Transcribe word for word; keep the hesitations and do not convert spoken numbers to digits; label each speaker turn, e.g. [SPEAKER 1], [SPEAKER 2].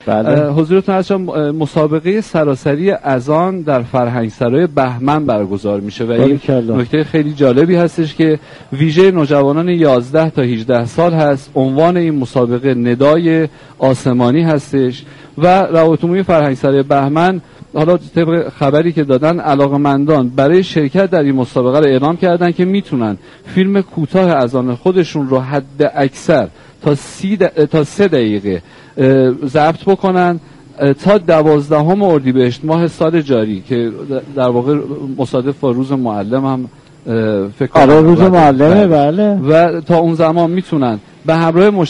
[SPEAKER 1] بله.
[SPEAKER 2] حضورتون هست مسابقه سراسری اذان در فرهنگسرای بهمن برگزار میشه و این نکته خیلی جالبی هستش که ویژه نوجوانان یازده تا هجده سال هست. عنوان این مسابقه ندای آسمانی هستش و روابط عمومی فرهنگسرای بهمن حالا طبق خبری که دادن علاقمندان برای شرکت در این مسابقه رو اعلام کردن که میتونن فیلم کوتاه اذان خودشون رو حد اکثر تا سی د... تا سه دقیقه ضبط بکنن تا دوازدهم اردیبهشت ماه سال جاری که در واقع مصادف با روز معلم هم فکر کنم
[SPEAKER 1] روز معلمه. بله.
[SPEAKER 2] و تا اون زمان میتونن به همراه